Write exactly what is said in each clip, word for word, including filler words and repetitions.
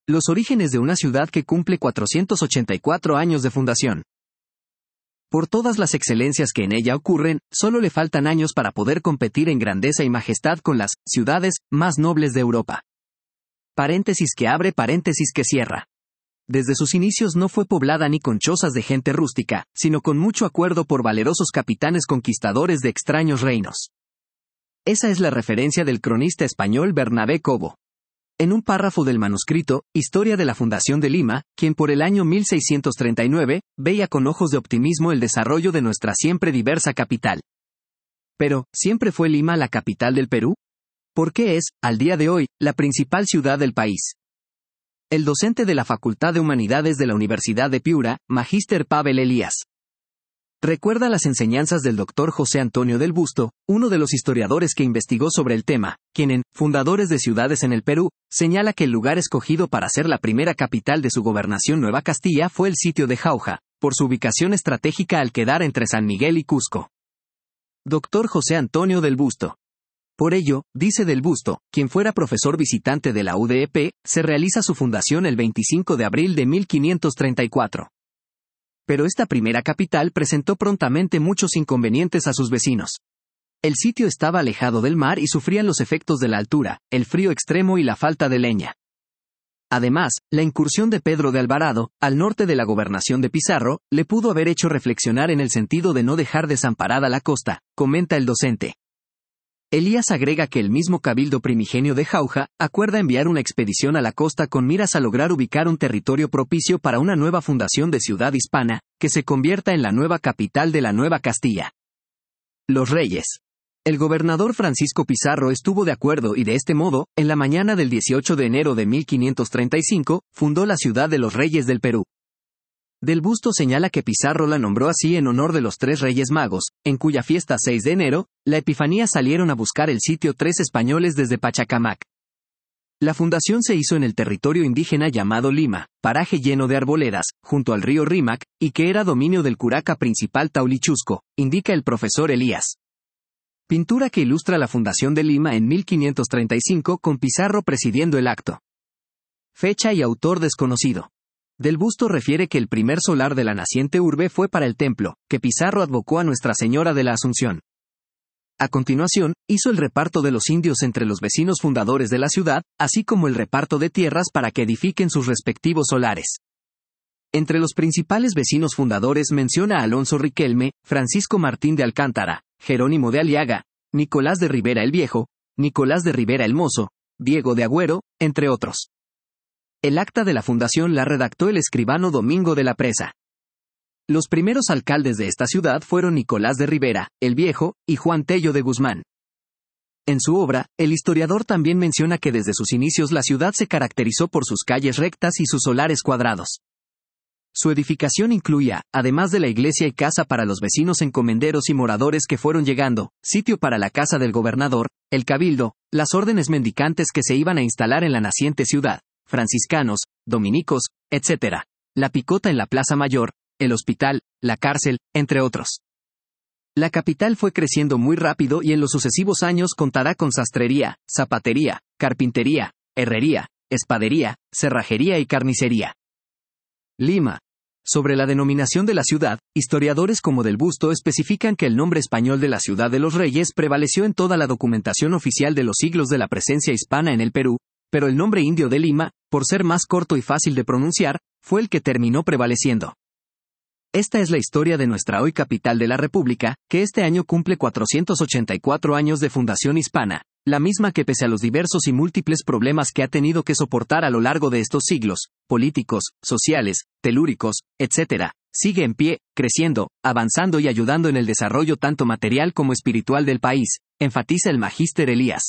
Los orígenes de una ciudad que cumple cuatrocientos ochenta y cuatro años de fundación. Por todas las excelencias que en ella ocurren, solo le faltan años para poder competir en grandeza y majestad con las ciudades más nobles de Europa. Paréntesis que abre, paréntesis que cierra. Desde sus inicios no fue poblada ni con chozas de gente rústica, sino con mucho acuerdo por valerosos capitanes conquistadores de extraños reinos. Esa es la referencia del cronista español Bernabé Cobo. En un párrafo del manuscrito, Historia de la Fundación de Lima, quien por el año mil seiscientos treinta y nueve, veía con ojos de optimismo el desarrollo de nuestra siempre diversa capital. Pero, ¿siempre fue Lima la capital del Perú? ¿Por qué es, al día de hoy, la principal ciudad del país? El docente de la Facultad de Humanidades de la Universidad de Piura, Magíster Pavel Elías, recuerda las enseñanzas del doctor José Antonio del Busto, uno de los historiadores que investigó sobre el tema, quien en Fundadores de Ciudades en el Perú, señala que el lugar escogido para ser la primera capital de su gobernación Nueva Castilla fue el sitio de Jauja, por su ubicación estratégica al quedar entre San Miguel y Cusco. doctor José Antonio del Busto. Por ello, dice del Busto, quien fuera profesor visitante de la U D E P, se realiza su fundación el veinticinco de abril de mil quinientos treinta y cuatro. Pero esta primera capital presentó prontamente muchos inconvenientes a sus vecinos. El sitio estaba alejado del mar y sufrían los efectos de la altura, el frío extremo y la falta de leña. Además, la incursión de Pedro de Alvarado, al norte de la gobernación de Pizarro, le pudo haber hecho reflexionar en el sentido de no dejar desamparada la costa, comenta el docente. Elías agrega que el mismo cabildo primigenio de Jauja acuerda enviar una expedición a la costa con miras a lograr ubicar un territorio propicio para una nueva fundación de ciudad hispana, que se convierta en la nueva capital de la Nueva Castilla. Los Reyes. El gobernador Francisco Pizarro estuvo de acuerdo y de este modo, en la mañana del dieciocho de enero de mil quinientos treinta y cinco, fundó la ciudad de los Reyes del Perú. Del Busto señala que Pizarro la nombró así en honor de los tres Reyes Magos, en cuya fiesta seis de enero, la Epifanía salieron a buscar el sitio tres españoles desde Pachacamac. La fundación se hizo en el territorio indígena llamado Lima, paraje lleno de arboledas, junto al río Rímac, y que era dominio del curaca principal Taulichusco, indica el profesor Elías. Pintura que ilustra la fundación de Lima en mil quinientos treinta y cinco con Pizarro presidiendo el acto. Fecha y autor desconocido. Del Busto refiere que el primer solar de la naciente urbe fue para el templo, que Pizarro advocó a Nuestra Señora de la Asunción. A continuación, hizo el reparto de los indios entre los vecinos fundadores de la ciudad, así como el reparto de tierras para que edifiquen sus respectivos solares. Entre los principales vecinos fundadores menciona a Alonso Riquelme, Francisco Martín de Alcántara, Jerónimo de Aliaga, Nicolás de Rivera el Viejo, Nicolás de Rivera el Mozo, Diego de Agüero, entre otros. El acta de la fundación la redactó el escribano Domingo de la Presa. Los primeros alcaldes de esta ciudad fueron Nicolás de Rivera, el Viejo, y Juan Tello de Guzmán. En su obra, el historiador también menciona que desde sus inicios la ciudad se caracterizó por sus calles rectas y sus solares cuadrados. Su edificación incluía, además de la iglesia y casa para los vecinos encomenderos y moradores que fueron llegando, sitio para la casa del gobernador, el cabildo, las órdenes mendicantes que se iban a instalar en la naciente ciudad, franciscanos, dominicos, etcétera, la picota en la Plaza Mayor, el hospital, la cárcel, entre otros. La capital fue creciendo muy rápido y en los sucesivos años contará con sastrería, zapatería, carpintería, herrería, espadería, cerrajería y carnicería. Lima. Sobre la denominación de la ciudad, historiadores como Del Busto especifican que el nombre español de la ciudad de los Reyes prevaleció en toda la documentación oficial de los siglos de la presencia hispana en el Perú, pero el nombre indio de Lima, por ser más corto y fácil de pronunciar, fue el que terminó prevaleciendo. Esta es la historia de nuestra hoy capital de la República, que este año cumple cuatrocientos ochenta y cuatro años de fundación hispana, la misma que pese a los diversos y múltiples problemas que ha tenido que soportar a lo largo de estos siglos, políticos, sociales, telúricos, etcétera, sigue en pie, creciendo, avanzando y ayudando en el desarrollo tanto material como espiritual del país, enfatiza el magíster Elías.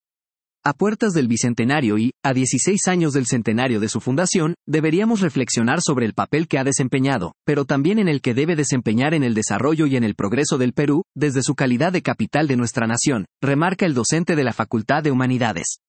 A puertas del bicentenario y, a dieciséis años del centenario de su fundación, deberíamos reflexionar sobre el papel que ha desempeñado, pero también en el que debe desempeñar en el desarrollo y en el progreso del Perú, desde su calidad de capital de nuestra nación, remarca el docente de la Facultad de Humanidades.